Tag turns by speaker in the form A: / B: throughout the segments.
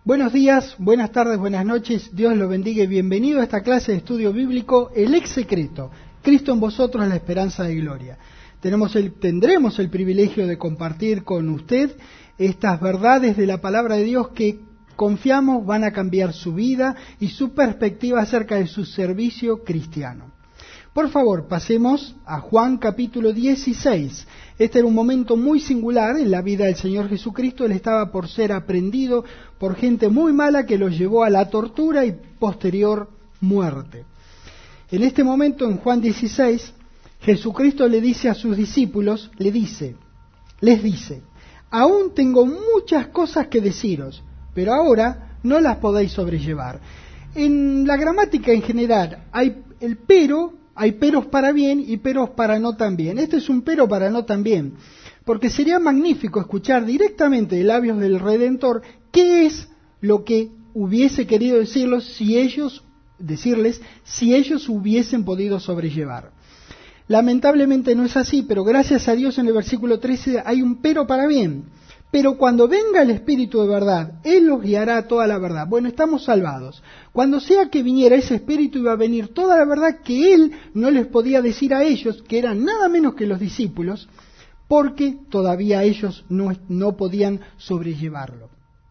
A: Buenos días, buenas tardes, buenas noches, Dios los bendiga y bienvenido a esta clase de estudio bíblico, El Ex Secreto, Cristo en vosotros, la esperanza de gloria. Tendremos el privilegio de compartir con usted estas verdades de la palabra de Dios que confiamos van a cambiar su vida y su perspectiva acerca de su servicio cristiano. Por favor, pasemos a Juan capítulo 16. Este era un momento muy singular en la vida del Señor Jesucristo. Él estaba por ser aprehendido por gente muy mala que lo llevó a la tortura y posterior muerte. En este momento, en Juan 16, Jesucristo le dice a sus discípulos, les dice, aún tengo muchas cosas que deciros, pero ahora no las podéis sobrellevar. En la gramática en general hay peros para bien y peros para no tan bien. Este es un pero para no tan bien, porque sería magnífico escuchar directamente de labios del Redentor qué es lo que hubiese querido decirles si ellos hubiesen podido sobrellevar. Lamentablemente no es así, pero gracias a Dios en el versículo 13 hay un pero para bien. Pero cuando venga el Espíritu de verdad, Él los guiará a toda la verdad. Bueno, estamos salvados. Cuando sea que viniera ese Espíritu iba a venir toda la verdad que Él no les podía decir a ellos, que eran nada menos que los discípulos, porque todavía ellos no podían sobrellevarlo.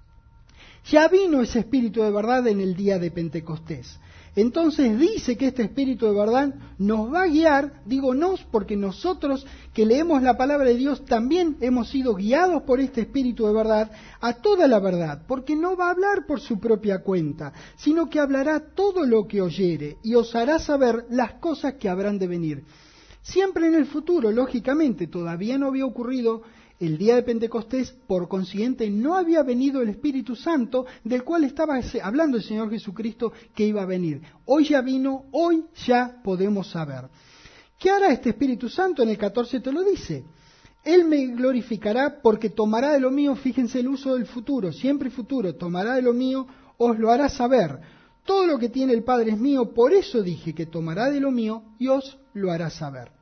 A: Ya vino ese Espíritu de verdad en el día de Pentecostés. Entonces dice que este Espíritu de verdad nos va a guiar, digo nos porque nosotros que leemos la palabra de Dios también hemos sido guiados por este Espíritu de verdad a toda la verdad, porque no va a hablar por su propia cuenta, sino que hablará todo lo que oyere y os hará saber las cosas que habrán de venir. Siempre en el futuro, lógicamente, todavía no había ocurrido el día de Pentecostés, por consiguiente no había venido el Espíritu Santo del cual estaba hablando el Señor Jesucristo que iba a venir. Hoy ya vino, hoy ya podemos saber. ¿Qué hará este Espíritu Santo? En el 14 te lo dice. Él me glorificará porque tomará de lo mío, fíjense el uso del futuro, siempre futuro, tomará de lo mío, os lo hará saber. Todo lo que tiene el Padre es mío, por eso dije que tomará de lo mío y os lo hará saber.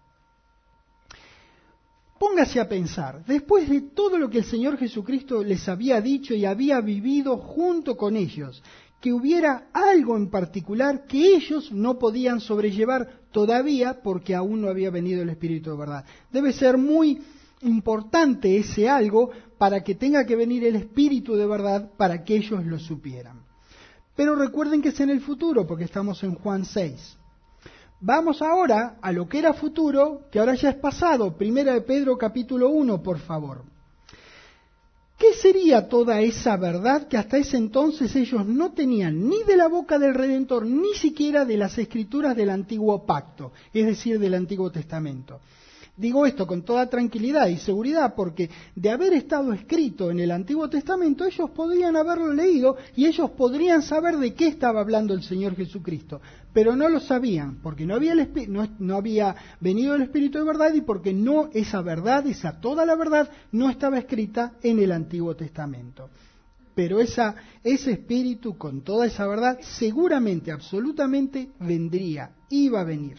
A: Póngase a pensar, después de todo lo que el Señor Jesucristo les había dicho y había vivido junto con ellos, que hubiera algo en particular que ellos no podían sobrellevar todavía porque aún no había venido el Espíritu de verdad. Debe ser muy importante ese algo para que tenga que venir el Espíritu de verdad para que ellos lo supieran. Pero recuerden que es en el futuro porque estamos en Juan 6. Vamos ahora a lo que era futuro, que ahora ya es pasado. Primera de Pedro capítulo 1, por favor. ¿Qué sería toda esa verdad que hasta ese entonces ellos no tenían ni de la boca del Redentor, ni siquiera de las escrituras del Antiguo Pacto, es decir, del Antiguo Testamento? Digo esto con toda tranquilidad y seguridad porque de haber estado escrito en el Antiguo Testamento, ellos podrían haberlo leído y ellos podrían saber de qué estaba hablando el Señor Jesucristo. Pero no lo sabían porque no había venido el Espíritu de verdad y porque toda la verdad no estaba escrita en el Antiguo Testamento. Pero ese Espíritu con toda esa verdad seguramente, absolutamente iba a venir.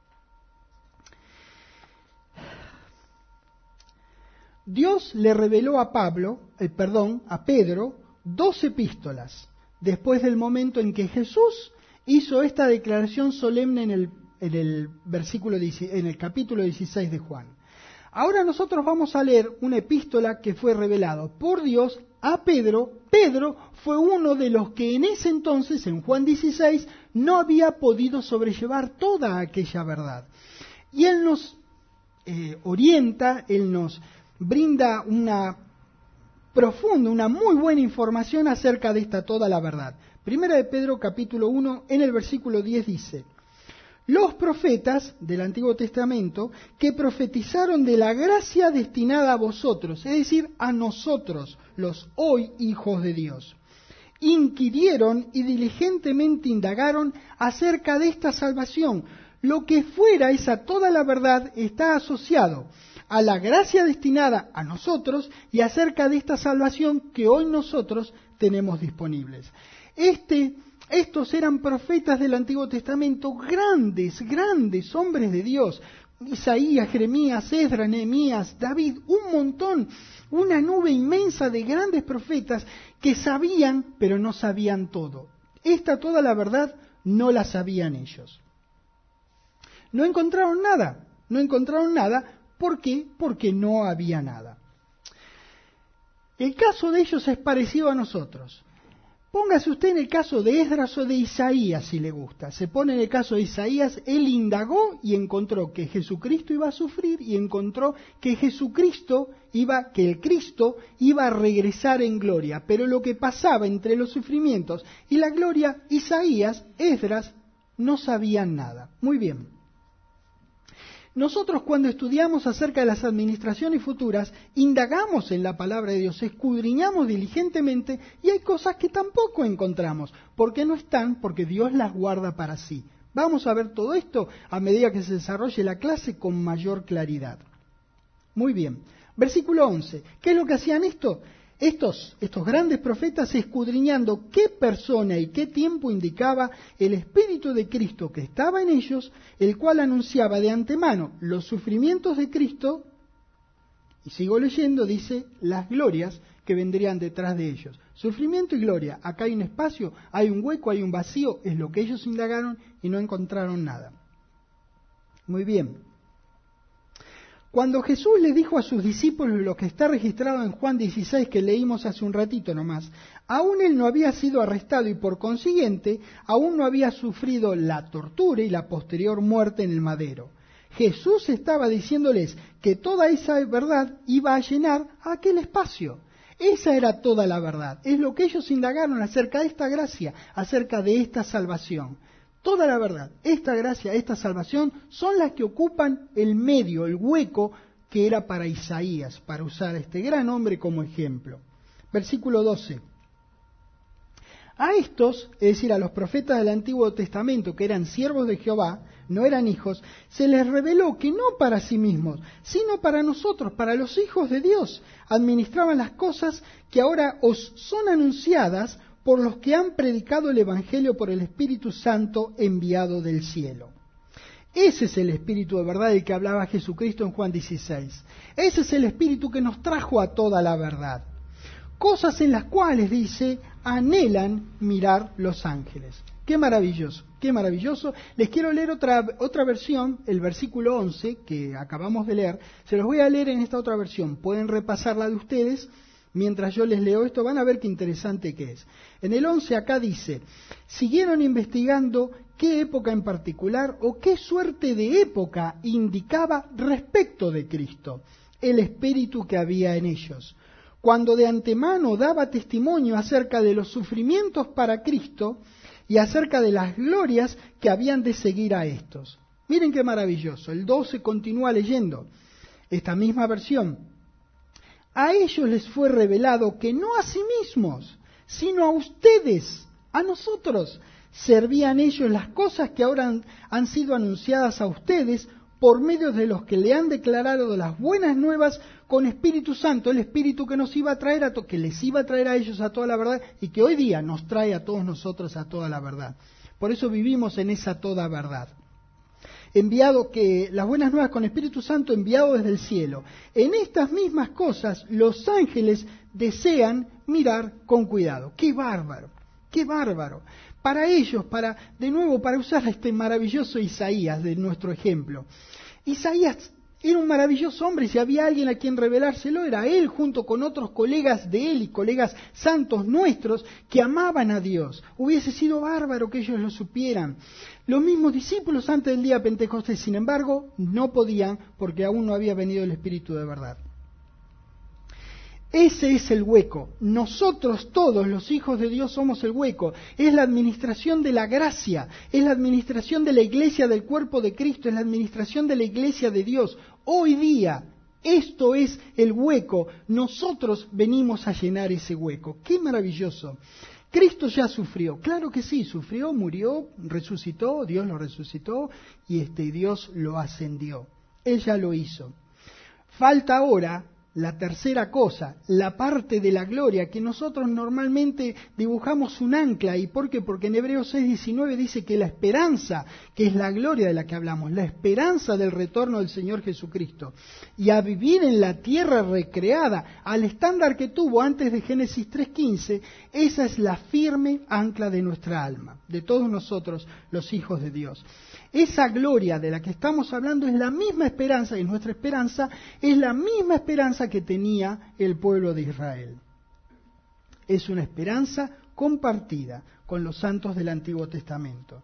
A: Dios le reveló a Pedro 2 epístolas, después del momento en que Jesús hizo esta declaración solemne en el capítulo 16 de Juan. Ahora nosotros vamos a leer una epístola que fue revelado por Dios a Pedro. Pedro fue uno de los que en ese entonces, en Juan 16, no había podido sobrellevar toda aquella verdad. Y Él nos orienta, Él nos brinda una muy buena información acerca de toda la verdad. Primera de Pedro capítulo 1 en el versículo 10 dice: los profetas del Antiguo Testamento que profetizaron de la gracia destinada a vosotros, es decir, a nosotros, los hoy hijos de Dios, inquirieron y diligentemente indagaron acerca de esta salvación. Lo que fuera esa toda la verdad está asociado a la gracia destinada a nosotros y acerca de esta salvación que hoy nosotros tenemos disponibles. Estos eran profetas del Antiguo Testamento, grandes hombres de Dios, Isaías, Jeremías, Esdras, Nehemías, David, un montón, una nube inmensa de grandes profetas que sabían, pero no sabían todo. Toda la verdad no la sabían ellos. No encontraron nada. ¿Por qué? Porque no había nada. El caso de ellos es parecido a nosotros. Póngase usted en el caso de Esdras o de Isaías, si le gusta. Se pone en el caso de Isaías, él indagó y encontró que Jesucristo iba a sufrir y encontró que el Cristo iba a regresar en gloria. Pero lo que pasaba entre los sufrimientos y la gloria, Isaías, Esdras, no sabían nada. Muy bien. Nosotros cuando estudiamos acerca de las administraciones futuras, indagamos en la palabra de Dios, escudriñamos diligentemente y hay cosas que tampoco encontramos. ¿Por qué no están? Porque Dios las guarda para sí. Vamos a ver todo esto a medida que se desarrolle la clase con mayor claridad. Muy bien. Versículo 11. ¿Qué es lo que hacían esto? Estos grandes profetas escudriñando qué persona y qué tiempo indicaba el Espíritu de Cristo que estaba en ellos, el cual anunciaba de antemano los sufrimientos de Cristo, y sigo leyendo, dice, las glorias que vendrían detrás de ellos. Sufrimiento y gloria, acá hay un espacio, hay un hueco, hay un vacío, es lo que ellos indagaron y no encontraron nada. Muy bien. Cuando Jesús le dijo a sus discípulos lo que está registrado en Juan 16, que leímos hace un ratito nomás, aún él no había sido arrestado y por consiguiente aún no había sufrido la tortura y la posterior muerte en el madero. Jesús estaba diciéndoles que toda esa verdad iba a llenar aquel espacio. Esa era toda la verdad. Es lo que ellos indagaron acerca de esta gracia, acerca de esta salvación. Toda la verdad, esta gracia, esta salvación, son las que ocupan el medio, el hueco que era para Isaías, para usar a este gran hombre como ejemplo. Versículo 12. A estos, es decir, a los profetas del Antiguo Testamento, que eran siervos de Jehová, no eran hijos, se les reveló que no para sí mismos, sino para nosotros, para los hijos de Dios, administraban las cosas que ahora os son anunciadas por los que han predicado el Evangelio por el Espíritu Santo enviado del cielo. Ese es el Espíritu de verdad del que hablaba Jesucristo en Juan 16. Ese es el Espíritu que nos trajo a toda la verdad. Cosas en las cuales, dice, anhelan mirar los ángeles. ¡Qué maravilloso! ¡Qué maravilloso! Les quiero leer otra versión, el versículo 11, que acabamos de leer. Se los voy a leer en esta otra versión. Pueden repasar la de ustedes. Mientras yo les leo esto, van a ver qué interesante que es. En el 11 acá dice, siguieron investigando qué época en particular o qué suerte de época indicaba respecto de Cristo, el espíritu que había en ellos, cuando de antemano daba testimonio acerca de los sufrimientos para Cristo y acerca de las glorias que habían de seguir a estos. Miren qué maravilloso. El 12 continúa leyendo esta misma versión. A ellos les fue revelado que no a sí mismos, sino a ustedes, a nosotros, servían ellos las cosas que ahora han sido anunciadas a ustedes por medio de los que le han declarado las buenas nuevas con Espíritu Santo, el Espíritu que nos iba a traer que les iba a traer a ellos a toda la verdad y que hoy día nos trae a todos nosotros a toda la verdad. Por eso vivimos en esa toda verdad. Las buenas nuevas con Espíritu Santo enviado desde el cielo. En estas mismas cosas los ángeles desean mirar con cuidado. ¡Qué bárbaro! ¡Qué bárbaro! Para ellos, para usar a este maravilloso Isaías de nuestro ejemplo. Isaías era un maravilloso hombre y si había alguien a quien revelárselo era él junto con otros colegas de él y colegas santos nuestros que amaban a Dios. Hubiese sido bárbaro que ellos lo supieran. Los mismos discípulos antes del día de Pentecostés, sin embargo, no podían porque aún no había venido el Espíritu de verdad. Ese es el hueco. Nosotros todos los hijos de Dios somos el hueco. Es la administración de la gracia, es la administración de la iglesia del cuerpo de Cristo, es la administración de la iglesia de Dios. Hoy día, esto es el hueco. Nosotros venimos a llenar ese hueco. ¡Qué maravilloso! Cristo ya sufrió. Claro que sí, sufrió, murió, resucitó, Dios lo resucitó y Dios lo ascendió. Él ya lo hizo. Falta ahora la tercera cosa, la parte de la gloria, que nosotros normalmente dibujamos un ancla. ¿Y por qué? Porque en Hebreos 6:19 dice que la esperanza, que es la gloria de la que hablamos, la esperanza del retorno del Señor Jesucristo, y a vivir en la tierra recreada, al estándar que tuvo antes de Génesis 3:15, esa es la firme ancla de nuestra alma, de todos nosotros, los hijos de Dios. Esa gloria de la que estamos hablando es la misma esperanza, y nuestra esperanza es la misma esperanza que tenía el pueblo de Israel. Es una esperanza compartida con los santos del Antiguo Testamento.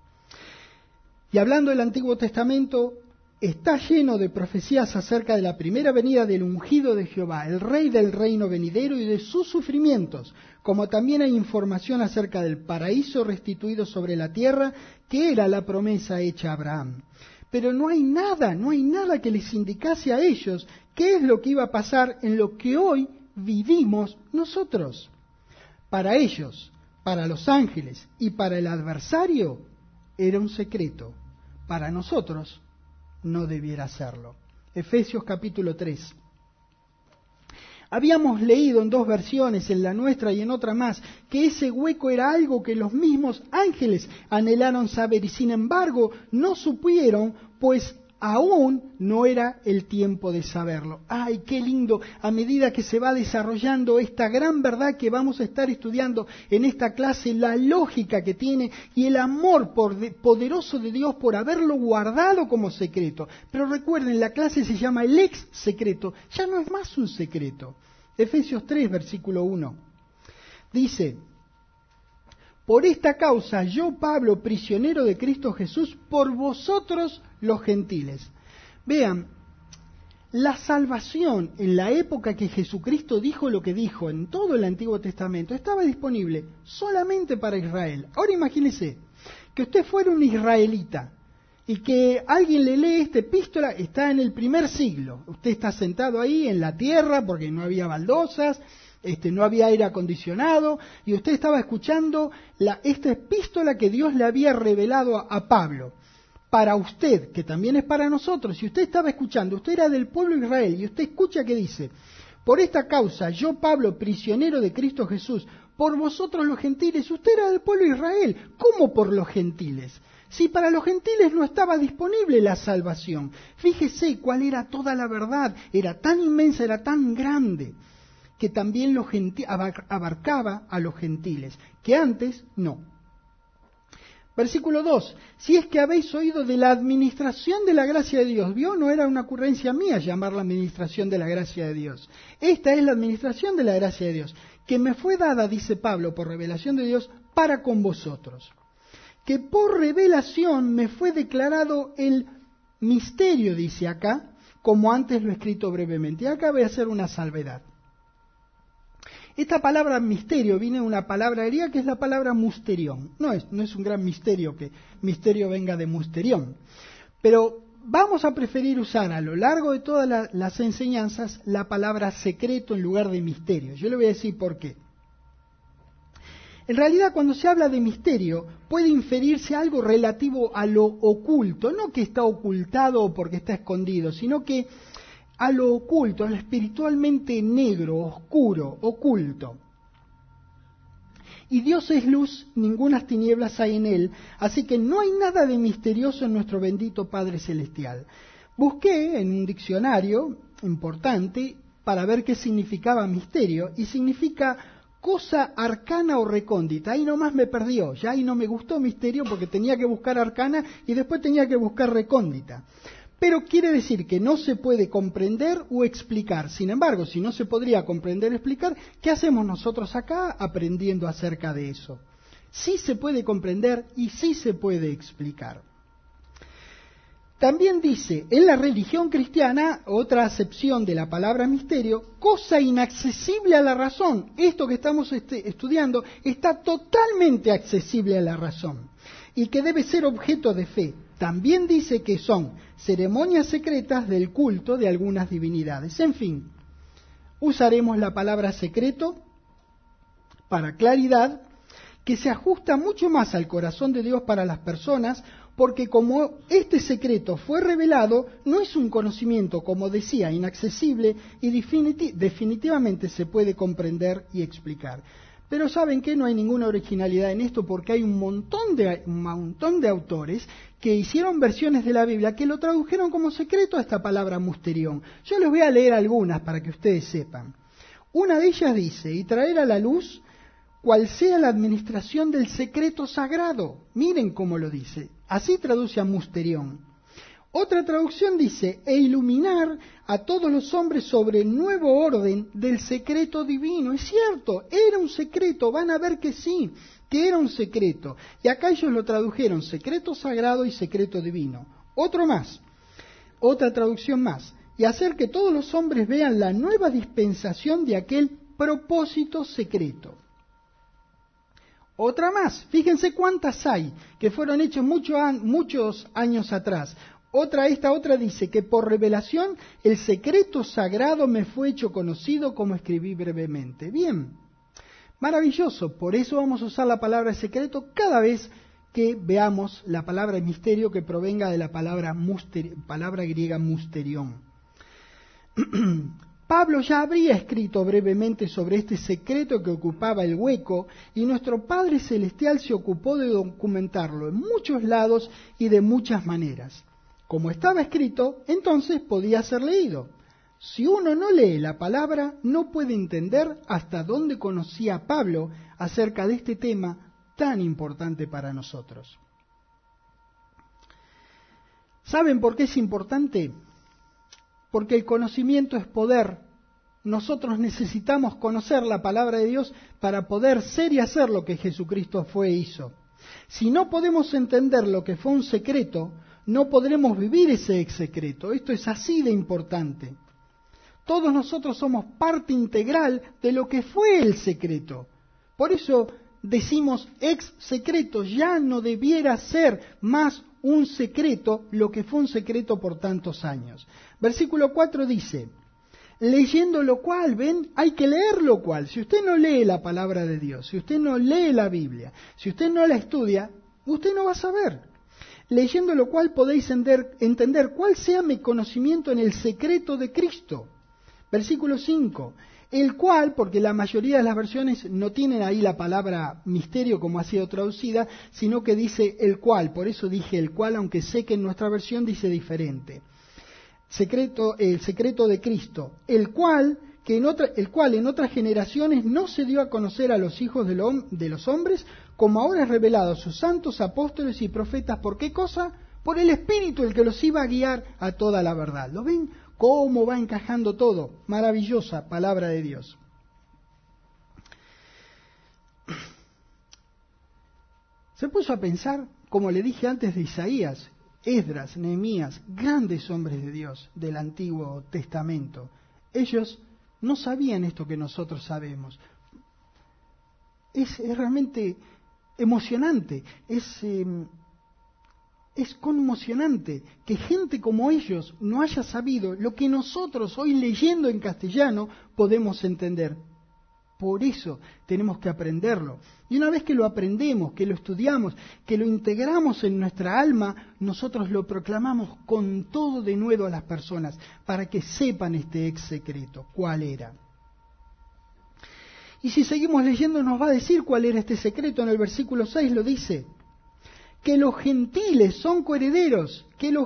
A: Y hablando del Antiguo Testamento, está lleno de profecías acerca de la primera venida del ungido de Jehová, el rey del reino venidero y de sus sufrimientos, como también hay información acerca del paraíso restituido sobre la tierra, que era la promesa hecha a Abraham. Pero no hay nada que les indicase a ellos qué es lo que iba a pasar en lo que hoy vivimos nosotros. Para ellos, para los ángeles y para el adversario, era un secreto. Para nosotros, no debiera serlo. Efesios capítulo 3. Habíamos leído en 2 versiones, en la nuestra y en otra más, que ese hueco era algo que los mismos ángeles anhelaron saber y sin embargo no supieron, pues aún no era el tiempo de saberlo. ¡Ay, qué lindo! A medida que se va desarrollando esta gran verdad que vamos a estar estudiando en esta clase, la lógica que tiene y el amor poderoso de Dios por haberlo guardado como secreto. Pero recuerden, la clase se llama el ex secreto, ya no es más un secreto. Efesios 3, versículo 1. Dice: por esta causa yo, Pablo, prisionero de Cristo Jesús, por vosotros los gentiles. Vean, la salvación en la época que Jesucristo dijo lo que dijo en todo el Antiguo Testamento estaba disponible solamente para Israel. Ahora imagínese que usted fuera un israelita y que alguien le lee esta epístola, está en el 1 siglo. Usted está sentado ahí en la tierra porque no había baldosas, no había aire acondicionado, y usted estaba escuchando esta epístola que Dios le había revelado a Pablo. Para usted, que también es para nosotros, si usted estaba escuchando, usted era del pueblo de Israel, y usted escucha que dice: por esta causa, yo, Pablo, prisionero de Cristo Jesús, por vosotros los gentiles. Usted era del pueblo de Israel. ¿Cómo por los gentiles? Si para los gentiles no estaba disponible la salvación. Fíjese cuál era toda la verdad. Era tan inmensa, era tan grande, que también abarcaba a los gentiles, que antes no. Versículo 2. Si es que habéis oído de la administración de la gracia de Dios. ¿Vio? No era una ocurrencia mía llamar la administración de la gracia de Dios. Esta es la administración de la gracia de Dios, que me fue dada, dice Pablo, por revelación de Dios, para con vosotros. Que por revelación me fue declarado el misterio, dice acá, como antes lo he escrito brevemente. Y acá voy a hacer una salvedad. Esta palabra misterio viene de una palabra griega que es la palabra musterión. No es un gran misterio que misterio venga de musterión. Pero vamos a preferir usar a lo largo de todas las enseñanzas la palabra secreto en lugar de misterio. Yo le voy a decir por qué. En realidad, cuando se habla de misterio, puede inferirse algo relativo a lo oculto, no que está ocultado o porque está escondido, sino que a lo oculto, a lo espiritualmente negro, oscuro, oculto. Y Dios es luz, ningunas tinieblas hay en Él, así que no hay nada de misterioso en nuestro bendito Padre Celestial. Busqué en un diccionario importante para ver qué significaba misterio, y significa cosa arcana o recóndita. Ahí nomás me perdió, ya ahí no me gustó misterio porque tenía que buscar arcana y después tenía que buscar recóndita. Pero quiere decir que no se puede comprender o explicar. Sin embargo, si no se podría comprender o explicar, ¿qué hacemos nosotros acá aprendiendo acerca de eso? Sí se puede comprender y sí se puede explicar. También dice, en la religión cristiana, otra acepción de la palabra misterio, cosa inaccesible a la razón. Esto que estamos estudiando está totalmente accesible a la razón y que debe ser objeto de fe. También dice que son ceremonias secretas del culto de algunas divinidades. En fin, usaremos la palabra secreto para claridad, que se ajusta mucho más al corazón de Dios para las personas, porque como este secreto fue revelado, no es un conocimiento, como decía, inaccesible y definitivamente se puede comprender y explicar. Pero ¿saben qué? No hay ninguna originalidad en esto porque hay un montón de autores que hicieron versiones de la Biblia que lo tradujeron como secreto a esta palabra musterión. Yo les voy a leer algunas para que ustedes sepan. Una de ellas dice, y traer a la luz cual sea la administración del secreto sagrado. Miren cómo lo dice. Así traduce a musterión. Otra traducción dice, e iluminar a todos los hombres sobre el nuevo orden del secreto divino. Es cierto, era un secreto, van a ver que sí, que era un secreto. Y acá ellos lo tradujeron, secreto sagrado y secreto divino. Otro más, otra traducción más. Y hacer que todos los hombres vean la nueva dispensación de aquel propósito secreto. Otra más, fíjense cuántas hay, que fueron hechas muchos años atrás. Esta otra dice que por revelación el secreto sagrado me fue hecho conocido como escribí brevemente. Bien, maravilloso, por eso vamos a usar la palabra secreto cada vez que veamos la palabra misterio que provenga de la palabra griega musterión. Pablo ya habría escrito brevemente sobre este secreto que ocupaba el hueco y nuestro Padre Celestial se ocupó de documentarlo en muchos lados y de muchas maneras. Como estaba escrito, entonces podía ser leído. Si uno no lee la palabra, no puede entender hasta dónde conocía Pablo acerca de este tema tan importante para nosotros. ¿Saben por qué es importante? Porque el conocimiento es poder. Nosotros necesitamos conocer la palabra de Dios para poder ser y hacer lo que Jesucristo fue e hizo. Si no podemos entender lo que fue un secreto, no podremos vivir ese secreto. Esto es así de importante. Todos nosotros somos parte integral de lo que fue el secreto. Por eso decimos ex secreto, ya no debiera ser más un secreto lo que fue un secreto por tantos años. Versículo 4 dice, leyendo lo cual, ven, hay que leer lo cual. Si usted no lee la palabra de Dios, si usted no lee la Biblia, si usted no la estudia, usted no va a saber. Leyendo lo cual podéis entender cuál sea mi conocimiento en el secreto de Cristo. Versículo 5. El cual, porque la mayoría de las versiones no tienen ahí la palabra misterio como ha sido traducida, sino que dice el cual. Por eso dije el cual, aunque sé que en nuestra versión dice diferente. El secreto de Cristo. El cual en otras generaciones no se dio a conocer a los hijos de los hombres, como ahora es revelado a sus santos apóstoles y profetas. ¿Por qué cosa? Por el Espíritu, el que los iba a guiar a toda la verdad. ¿Lo ven? ¿Cómo va encajando todo? Maravillosa palabra de Dios. Se puso a pensar, como le dije antes de Isaías, Esdras, Nehemías, grandes hombres de Dios del Antiguo Testamento. Ellos no sabían esto que nosotros sabemos. Es realmente emocionante, es conmocionante que gente como ellos no haya sabido lo que nosotros hoy leyendo en castellano podemos entender. Por eso tenemos que aprenderlo. Y una vez que lo aprendemos, que lo estudiamos, que lo integramos en nuestra alma, nosotros lo proclamamos con todo de nuevo a las personas para que sepan este ex secreto, cuál era. Y si seguimos leyendo nos va a decir cuál era este secreto. En el versículo 6 lo dice, que los gentiles son coherederos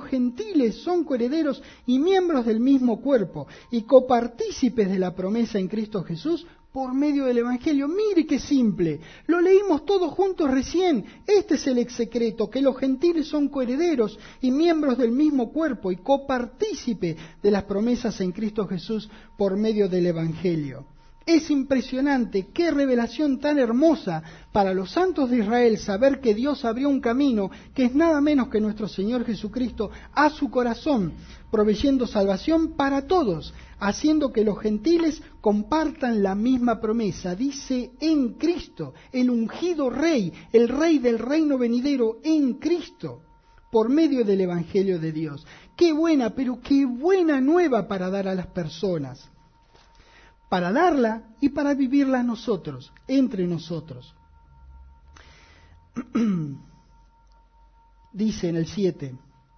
A: y miembros del mismo cuerpo y copartícipes de la promesa en Cristo Jesús por medio del Evangelio. Mire qué simple, lo leímos todos juntos recién. Este es el ex secreto, que los gentiles son coherederos y miembros del mismo cuerpo y copartícipe de las promesas en Cristo Jesús por medio del Evangelio. Es impresionante, qué revelación tan hermosa para los santos de Israel saber que Dios abrió un camino que es nada menos que nuestro Señor Jesucristo a su corazón, proveyendo salvación para todos, haciendo que los gentiles compartan la misma promesa. Dice en Cristo, el ungido Rey, el Rey del reino venidero en Cristo, por medio del Evangelio de Dios. Qué buena, pero qué buena nueva para dar a las personas. Para darla y para vivirla nosotros, entre nosotros. dice en el 7,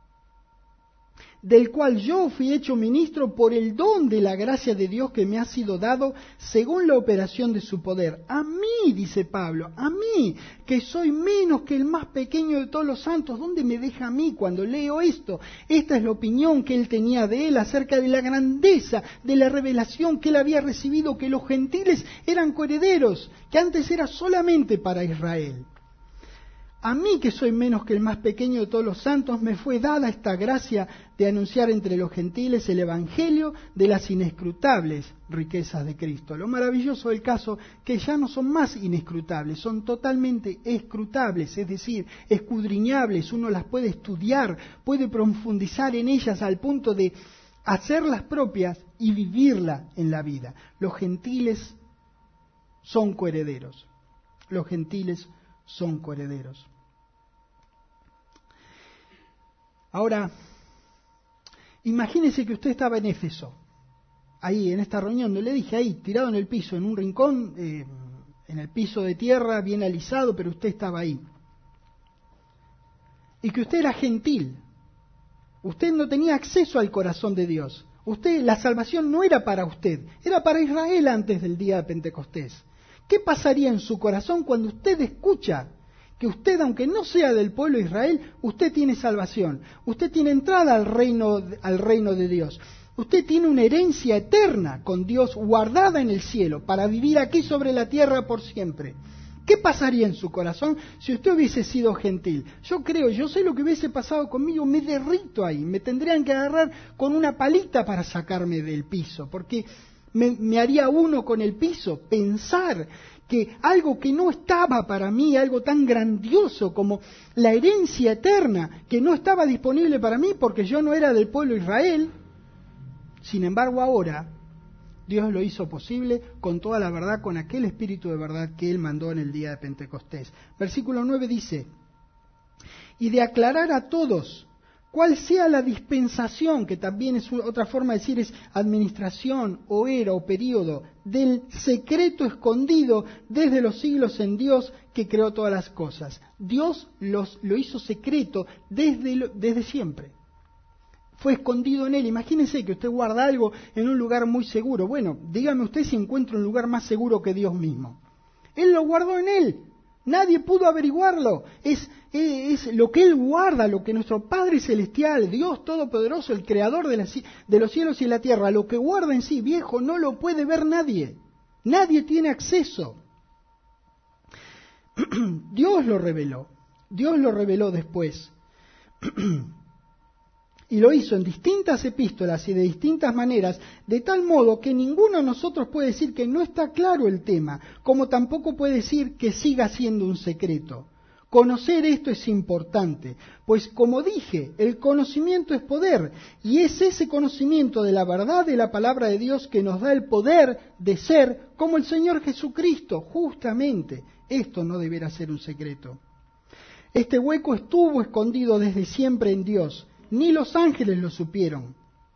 A: del cual yo fui hecho ministro por el don de la gracia de Dios que me ha sido dado según la operación de su poder. A mí, dice Pablo, a mí, que soy menos que el más pequeño de todos los santos. ¿Dónde me deja a mí cuando leo esto? Esta es la opinión que él tenía de él acerca de la grandeza de la revelación que él había recibido, que los gentiles eran coherederos, que antes era solamente para Israel. A mí, que soy menos que el más pequeño de todos los santos, me fue dada esta gracia de anunciar entre los gentiles el evangelio de las inescrutables riquezas de Cristo. Lo maravilloso del caso que ya no son más inescrutables, son totalmente escrutables, es decir, escudriñables. Uno las puede estudiar, puede profundizar en ellas al punto de hacerlas propias y vivirla en la vida. Los gentiles son coherederos. Los gentiles son coherederos. Ahora, imagínese que usted estaba en Éfeso, ahí en esta reunión, le dije ahí, tirado en el piso, en un rincón, en el piso de tierra, bien alisado, pero usted estaba ahí. Y que usted era gentil, usted no tenía acceso al corazón de Dios. La salvación no era para usted, era para Israel antes del día de Pentecostés. ¿Qué pasaría en su corazón cuando usted escucha que usted, aunque no sea del pueblo de Israel, usted tiene salvación? Usted tiene entrada al reino de Dios. Usted tiene una herencia eterna con Dios guardada en el cielo para vivir aquí sobre la tierra por siempre. ¿Qué pasaría en su corazón si usted hubiese sido gentil? Yo sé lo que hubiese pasado conmigo, me derrito ahí, me tendrían que agarrar con una palita para sacarme del piso, porque me haría uno con el piso, pensar que algo que no estaba para mí, algo tan grandioso como la herencia eterna, que no estaba disponible para mí porque yo no era del pueblo de Israel, sin embargo ahora Dios lo hizo posible con toda la verdad, con aquel espíritu de verdad que Él mandó en el día de Pentecostés. Versículo 9 dice, y de aclarar a todos cuál sea la dispensación, que también es otra forma de decir es administración, o era, o período, del secreto escondido desde los siglos en Dios que creó todas las cosas. Dios lo hizo secreto desde siempre. Fue escondido en Él. Imagínense que usted guarda algo en un lugar muy seguro. Bueno, dígame usted si encuentra un lugar más seguro que Dios mismo. Él lo guardó en Él. Nadie pudo averiguarlo. Es lo que Él guarda, lo que nuestro Padre Celestial, Dios Todopoderoso, el Creador de los cielos y la tierra, lo que guarda en sí, viejo, no lo puede ver nadie. Nadie tiene acceso. Dios lo reveló después. Y lo hizo en distintas epístolas y de distintas maneras, de tal modo que ninguno de nosotros puede decir que no está claro el tema, como tampoco puede decir que siga siendo un secreto. Conocer esto es importante, pues como dije, el conocimiento es poder, y es ese conocimiento de la verdad de la palabra de Dios que nos da el poder de ser como el Señor Jesucristo. Justamente, esto no deberá ser un secreto. Este hueco estuvo escondido desde siempre en Dios, ni los ángeles lo supieron.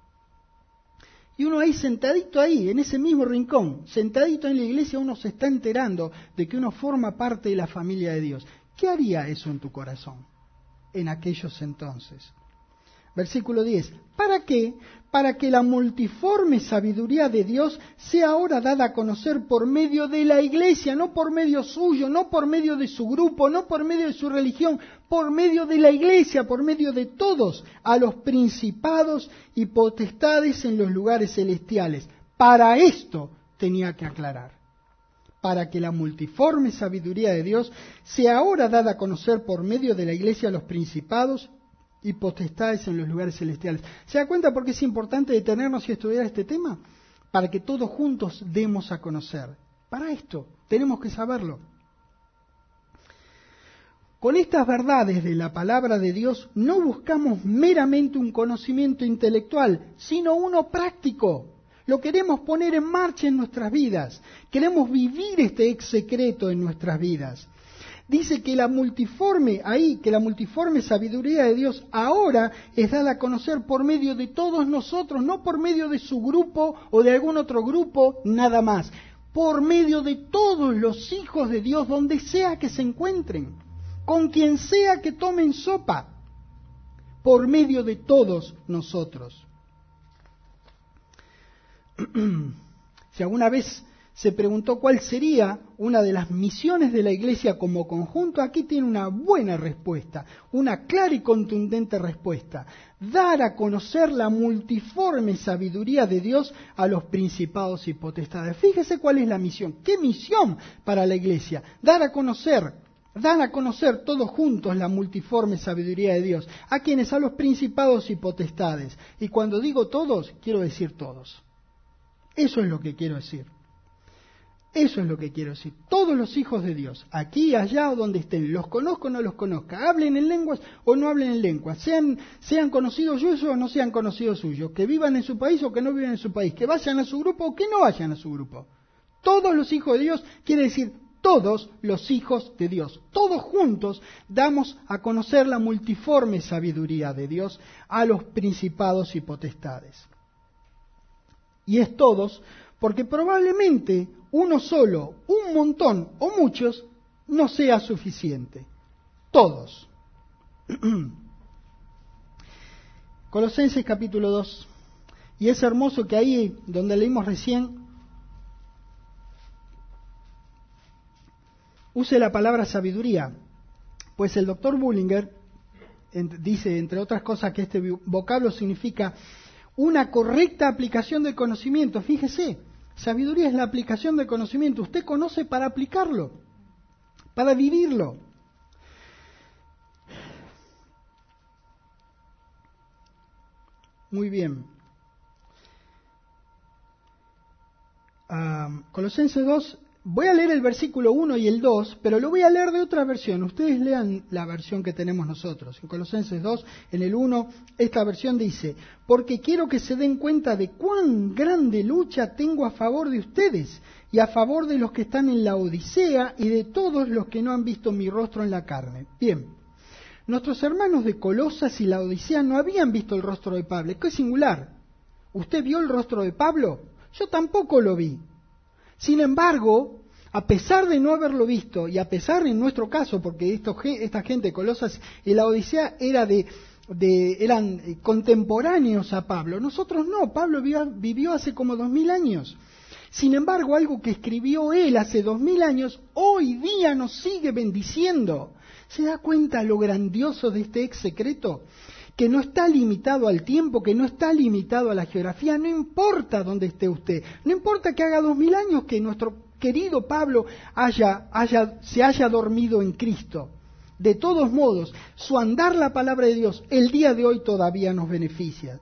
A: Y uno ahí sentadito ahí, en ese mismo rincón, sentadito en la iglesia, uno se está enterando de que uno forma parte de la familia de Dios. ¿Qué haría eso en tu corazón en aquellos entonces? Versículo 10. ¿Para qué? Para que la multiforme sabiduría de Dios sea ahora dada a conocer por medio de la iglesia, no por medio suyo, no por medio de su grupo, no por medio de su religión, por medio de la iglesia, por medio de todos, a los principados y potestades en los lugares celestiales. Para esto tenía que aclarar. Para que la multiforme sabiduría de Dios sea ahora dada a conocer por medio de la iglesia a los principados y potestades en los lugares celestiales. ¿Se da cuenta por qué es importante detenernos y estudiar este tema? Para que todos juntos demos a conocer. Para esto tenemos que saberlo. Con estas verdades de la palabra de Dios no buscamos meramente un conocimiento intelectual, sino uno práctico. Lo queremos poner en marcha en nuestras vidas. Queremos vivir este ex secreto en nuestras vidas. Dice que la multiforme sabiduría de Dios ahora es dada a conocer por medio de todos nosotros, no por medio de su grupo o de algún otro grupo, nada más. Por medio de todos los hijos de Dios, donde sea que se encuentren, con quien sea que tomen sopa. por medio de todos nosotros. Si alguna vez se preguntó cuál sería una de las misiones de la Iglesia como conjunto, aquí tiene una buena respuesta, una clara y contundente respuesta: dar a conocer la multiforme sabiduría de Dios a los principados y potestades. Fíjese cuál es la misión. ¿Qué misión para la Iglesia? Dar a conocer todos juntos la multiforme sabiduría de Dios. ¿A quiénes? A los principados y potestades. Y cuando digo todos, quiero decir todos. Eso es lo que quiero decir. Eso es lo que quiero decir. Todos los hijos de Dios, aquí, allá o donde estén, los conozco o no los conozca, hablen en lenguas o no hablen en lenguas, sean conocidos suyos o no sean conocidos suyos, que vivan en su país o que no vivan en su país, que vayan a su grupo o que no vayan a su grupo. Todos los hijos de Dios quiere decir todos los hijos de Dios. Todos juntos damos a conocer la multiforme sabiduría de Dios a los principados y potestades. Y es todos, porque probablemente uno solo, un montón o muchos no sea suficiente. Todos. Colosenses capítulo 2. Y es hermoso que ahí, donde leímos recién, use la palabra sabiduría. Pues el doctor Bullinger dice, entre otras cosas, que este vocablo significa una correcta aplicación del conocimiento. Fíjese, sabiduría es la aplicación del conocimiento. Usted conoce para aplicarlo, para vivirlo. Muy bien. Colosenses 2, voy a leer el versículo 1 y el 2, pero lo voy a leer de otra versión. Ustedes lean la versión que tenemos nosotros. En Colosenses 2, en el 1, esta versión dice: porque quiero que se den cuenta de cuán grande lucha tengo a favor de ustedes y a favor de los que están en la Odisea y de todos los que no han visto mi rostro en la carne. Bien, nuestros hermanos de Colosas y la Odisea no habían visto el rostro de Pablo. ¡Qué singular! ¿Usted vio el rostro de Pablo? Yo tampoco lo vi. Sin embargo, a pesar de no haberlo visto, y a pesar en nuestro caso, porque esta gente de Colosas y la Odisea eran contemporáneos a Pablo, nosotros no. Pablo vivió hace como 2000 años. Sin embargo, algo que escribió él hace 2000 años, hoy día nos sigue bendiciendo. ¿Se da cuenta lo grandioso de este ex secreto? Que no está limitado al tiempo, que no está limitado a la geografía. No importa dónde esté usted, no importa que haga 2000 años que nuestro querido Pablo se haya dormido en Cristo. De todos modos, su andar la palabra de Dios el día de hoy todavía nos beneficia.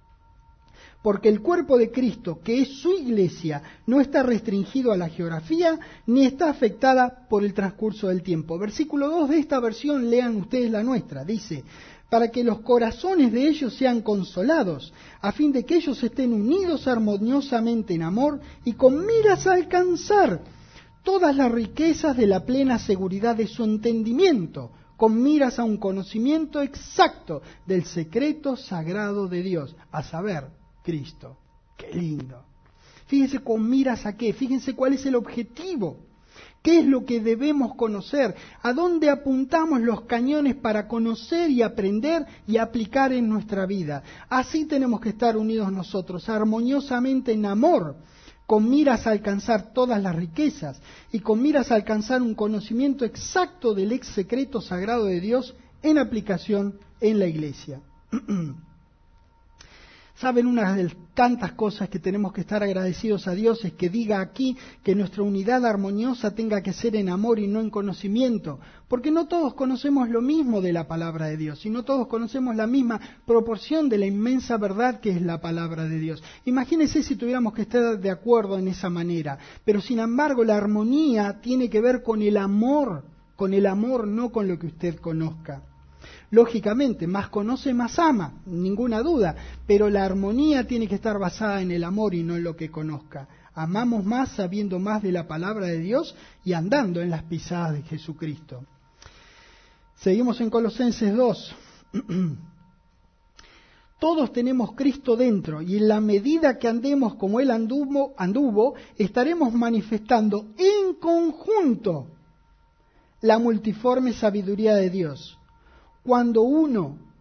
A: Porque el cuerpo de Cristo, que es su iglesia, no está restringido a la geografía ni está afectada por el transcurso del tiempo. Versículo 2 de esta versión, lean ustedes la nuestra, dice: para que los corazones de ellos sean consolados, a fin de que ellos estén unidos armoniosamente en amor y con miras a alcanzar todas las riquezas de la plena seguridad de su entendimiento, con miras a un conocimiento exacto del secreto sagrado de Dios, a saber, Cristo. ¡Qué lindo! Fíjense con miras a qué, fíjense cuál es el objetivo. ¿Qué es lo que debemos conocer? ¿A dónde apuntamos los cañones para conocer y aprender y aplicar en nuestra vida? Así tenemos que estar unidos nosotros, armoniosamente en amor, con miras a alcanzar todas las riquezas y con miras a alcanzar un conocimiento exacto del ex secreto sagrado de Dios en aplicación en la iglesia. ¿Saben? Una de las tantas cosas que tenemos que estar agradecidos a Dios es que diga aquí que nuestra unidad armoniosa tenga que ser en amor y no en conocimiento, porque no todos conocemos lo mismo de la palabra de Dios y no todos conocemos la misma proporción de la inmensa verdad que es la palabra de Dios. Imagínense si tuviéramos que estar de acuerdo en esa manera, pero sin embargo la armonía tiene que ver con el amor, no con lo que usted conozca. Lógicamente, más conoce, más ama, ninguna duda, pero la armonía tiene que estar basada en el amor y no en lo que conozca. Amamos más sabiendo más de la palabra de Dios y andando en las pisadas de Jesucristo. Seguimos en Colosenses 2. Todos tenemos Cristo dentro y en la medida que andemos como Él anduvo, estaremos manifestando en conjunto la multiforme sabiduría de Dios. Cuando uno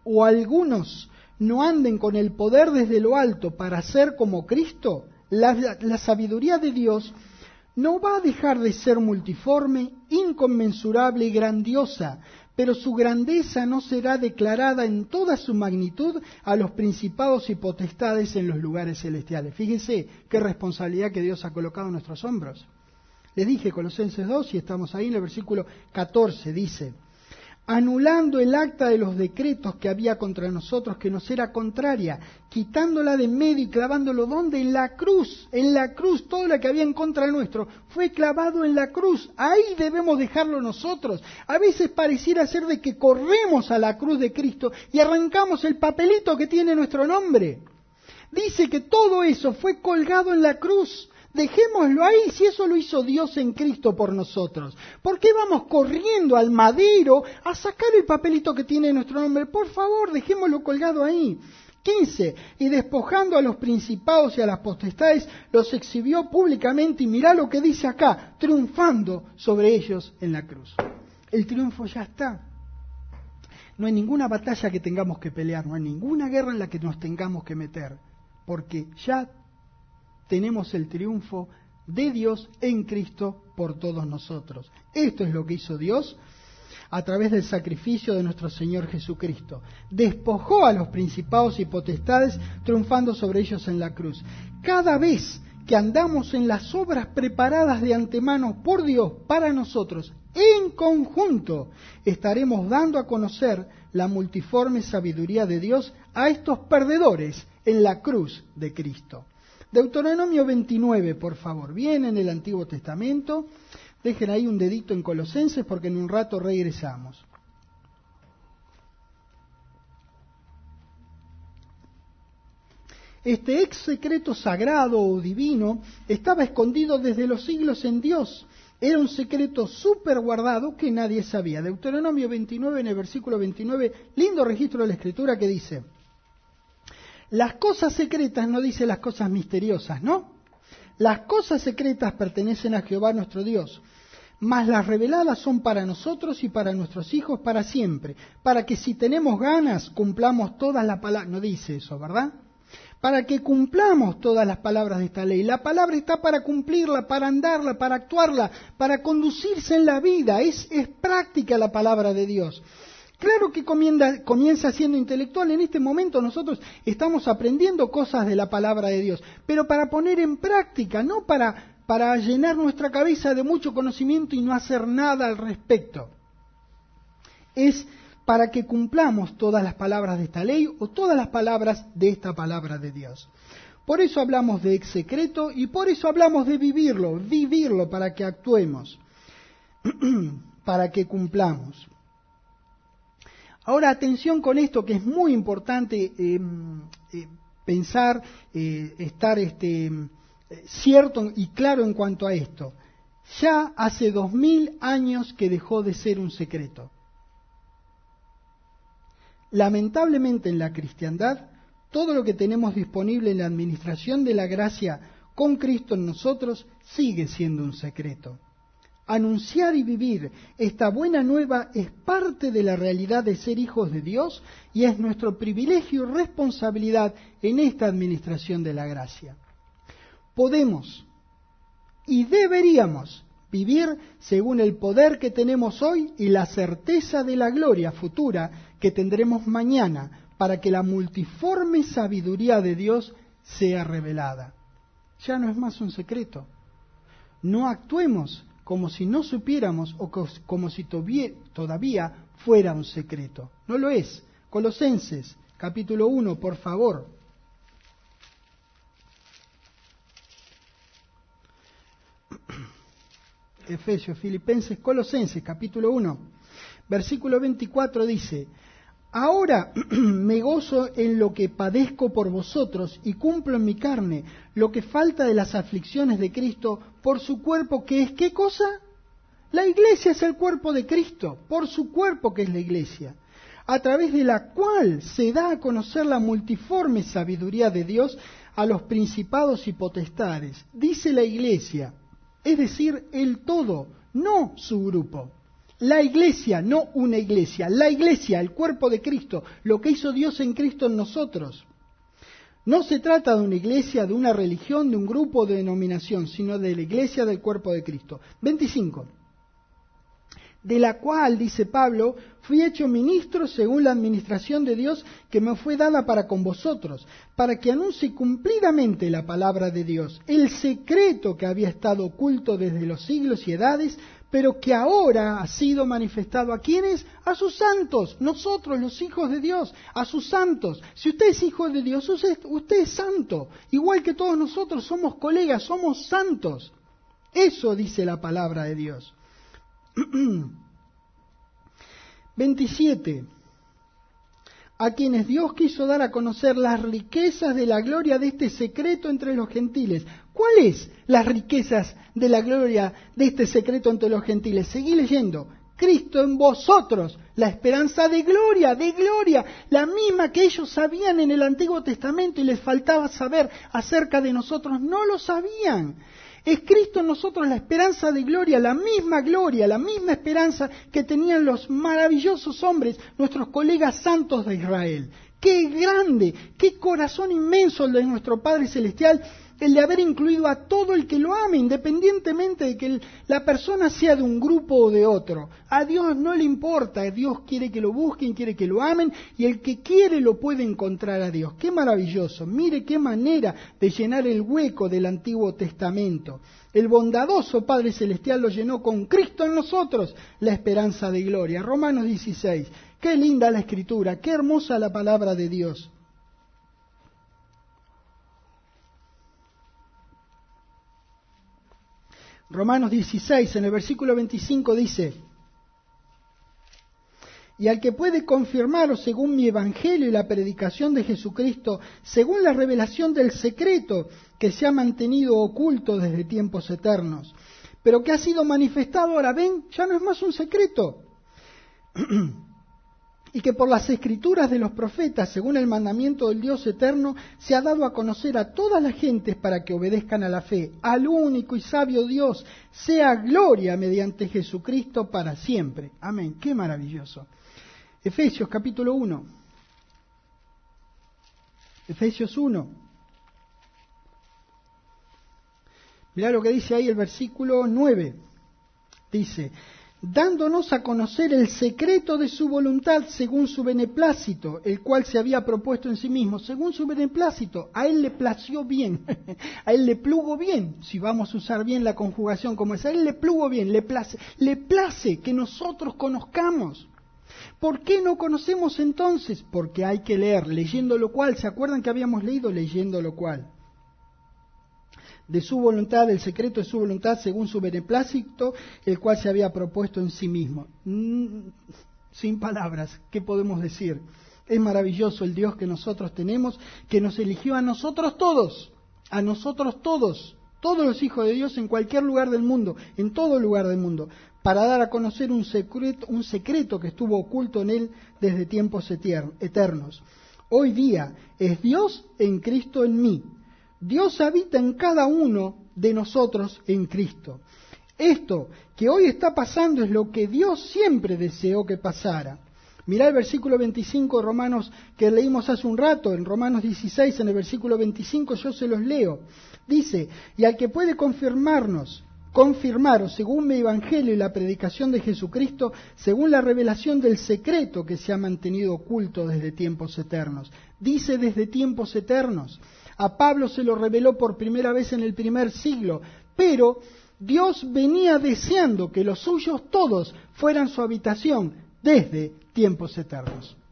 A: o algunos no anden con el poder desde lo alto para ser como Cristo, la sabiduría de Dios no va a dejar de ser multiforme, inconmensurable y grandiosa, pero su grandeza no será declarada en toda su magnitud a los principados y potestades en los lugares celestiales. Fíjense qué responsabilidad que Dios ha colocado en nuestros hombros. Les dije, Colosenses 2, y estamos ahí en el versículo 14, dice: anulando el acta de los decretos que había contra nosotros, que nos era contraria, quitándola de en medio y clavándolo, ¿dónde? En la cruz, todo lo que había en contra nuestro fue clavado en la cruz. Ahí debemos dejarlo nosotros. A veces pareciera ser de que corremos a la cruz de Cristo y arrancamos el papelito que tiene nuestro nombre. Dice que todo eso fue colgado en la cruz. Dejémoslo ahí, si eso lo hizo Dios en Cristo por nosotros. ¿Por qué vamos corriendo al madero a sacar el papelito que tiene nuestro nombre? Por favor, dejémoslo colgado ahí. 15. Y despojando a los principados y a las potestades, los exhibió públicamente, y mirá lo que dice acá, triunfando sobre ellos en la cruz. El triunfo ya está. No hay ninguna batalla que tengamos que pelear, no hay ninguna guerra en la que nos tengamos que meter, porque ya tenemos el triunfo de Dios en Cristo por todos nosotros. Esto es lo que hizo Dios a través del sacrificio de nuestro Señor Jesucristo. Despojó a los principados y potestades, triunfando sobre ellos en la cruz. Cada vez que andamos en las obras preparadas de antemano por Dios para nosotros, en conjunto, estaremos dando a conocer la multiforme sabiduría de Dios a estos perdedores en la cruz de Cristo. Deuteronomio 29, por favor. Viene en el Antiguo Testamento. Dejen ahí un dedito en Colosenses porque en un rato regresamos. Este ex secreto sagrado o divino estaba escondido desde los siglos en Dios. Era un secreto súper guardado que nadie sabía. Deuteronomio 29, en el versículo 29, lindo registro de la Escritura que dice: las cosas secretas, no dice las cosas misteriosas, ¿no? Las cosas secretas pertenecen a Jehová nuestro Dios, mas las reveladas son para nosotros y para nuestros hijos para siempre, para que si tenemos ganas cumplamos todas las palabras. No dice eso, ¿verdad? Para que cumplamos todas las palabras de esta ley. La palabra está para cumplirla, para andarla, para actuarla, para conducirse en la vida. Es práctica la palabra de Dios. Claro que comienza siendo intelectual. En este momento nosotros estamos aprendiendo cosas de la palabra de Dios, pero para poner en práctica, no para llenar nuestra cabeza de mucho conocimiento y no hacer nada al respecto. Es para que cumplamos todas las palabras de esta ley o todas las palabras de esta palabra de Dios. Por eso hablamos de ex secreto y por eso hablamos de vivirlo para que actuemos, para que cumplamos. Ahora, atención con esto, que es muy importante pensar, estar cierto y claro en cuanto a esto. Ya hace 2000 años que dejó de ser un secreto. Lamentablemente en la cristiandad, todo lo que tenemos disponible en la administración de la gracia con Cristo en nosotros sigue siendo un secreto. Anunciar y vivir esta buena nueva es parte de la realidad de ser hijos de Dios y es nuestro privilegio y responsabilidad en esta administración de la gracia. Podemos y deberíamos vivir según el poder que tenemos hoy y la certeza de la gloria futura que tendremos mañana para que la multiforme sabiduría de Dios sea revelada. Ya no es más un secreto. No actuemos como si no supiéramos o como si todavía fuera un secreto. No lo es. Colosenses, capítulo 1, por favor. Efesios, Filipenses, Colosenses, capítulo 1, versículo 24 dice: ahora me gozo en lo que padezco por vosotros y cumplo en mi carne lo que falta de las aflicciones de Cristo por su cuerpo, que es, ¿qué cosa? La iglesia es el cuerpo de Cristo, por su cuerpo que es la iglesia, a través de la cual se da a conocer la multiforme sabiduría de Dios a los principados y potestades. Dice la iglesia, es decir, el todo, no su grupo. La iglesia, no una iglesia, la iglesia, el cuerpo de Cristo, lo que hizo Dios en Cristo en nosotros. No se trata de una iglesia, de una religión, de un grupo, de denominación, sino de la iglesia del cuerpo de Cristo. 25. De la cual, dice Pablo, fui hecho ministro según la administración de Dios que me fue dada para con vosotros, para que anuncie cumplidamente la palabra de Dios, el secreto que había estado oculto desde los siglos y edades, pero que ahora ha sido manifestado ¿a quiénes? A sus santos, nosotros los hijos de Dios, a sus santos. Si usted es hijo de Dios, usted es santo, igual que todos nosotros somos colegas, somos santos. Eso dice la palabra de Dios. 27. A quienes Dios quiso dar a conocer las riquezas de la gloria de este secreto entre los gentiles. ¿Cuáles las riquezas de la gloria de este secreto entre los gentiles? Seguí leyendo. Cristo en vosotros, la esperanza de gloria, la misma que ellos sabían en el Antiguo Testamento y les faltaba saber acerca de nosotros, no lo sabían. Es Cristo en nosotros la esperanza de gloria, la misma esperanza que tenían los maravillosos hombres, nuestros colegas santos de Israel. ¡Qué grande! ¡Qué corazón inmenso el de nuestro Padre Celestial! El de haber incluido a todo el que lo ame, independientemente de que la persona sea de un grupo o de otro. A Dios no le importa, Dios quiere que lo busquen, quiere que lo amen, y el que quiere lo puede encontrar a Dios. ¡Qué maravilloso! Mire qué manera de llenar el hueco del Antiguo Testamento. El bondadoso Padre Celestial lo llenó con Cristo en nosotros, la esperanza de gloria. Romanos 16. ¡Qué linda la Escritura! ¡Qué hermosa la palabra de Dios! Romanos 16, en el versículo 25 dice: y al que puede confirmaros según mi evangelio y la predicación de Jesucristo, según la revelación del secreto que se ha mantenido oculto desde tiempos eternos, pero que ha sido manifestado, ahora ven, ya no es más un secreto, y que por las escrituras de los profetas, según el mandamiento del Dios eterno, se ha dado a conocer a todas las gentes para que obedezcan a la fe. Al único y sabio Dios sea gloria mediante Jesucristo para siempre. Amén. Qué maravilloso. Efesios capítulo 1. Efesios 1. Mirá lo que dice ahí el versículo 9. Dice: dándonos a conocer el secreto de su voluntad según su beneplácito, el cual se había propuesto en sí mismo. Según su beneplácito, a él le plació bien, a él le plugo bien, si vamos a usar bien la conjugación como es, a él le plugo bien, le place que nosotros conozcamos. ¿Por qué no conocemos entonces? Porque hay que leer, leyendo lo cual, ¿se acuerdan que habíamos leído? Leyendo lo cual. De su voluntad, el secreto de su voluntad, según su beneplácito, el cual se había propuesto en sí mismo. Sin palabras, ¿qué podemos decir? Es maravilloso el Dios que nosotros tenemos, que nos eligió a nosotros todos, todos los hijos de Dios en cualquier lugar del mundo, en todo lugar del mundo, para dar a conocer un secreto que estuvo oculto en él desde tiempos eternos. Hoy día es Dios en Cristo en mí. Dios habita en cada uno de nosotros en Cristo. Esto que hoy está pasando es lo que Dios siempre deseó que pasara. Mirá el versículo 25 de Romanos que leímos hace un rato, en Romanos 16, en el versículo 25, yo se los leo. Dice: y al que puede confirmaros según mi evangelio y la predicación de Jesucristo, según la revelación del secreto que se ha mantenido oculto desde tiempos eternos. Dice desde tiempos eternos. A Pablo se lo reveló por primera vez en el primer siglo, pero Dios venía deseando que los suyos todos fueran su habitación desde tiempos eternos.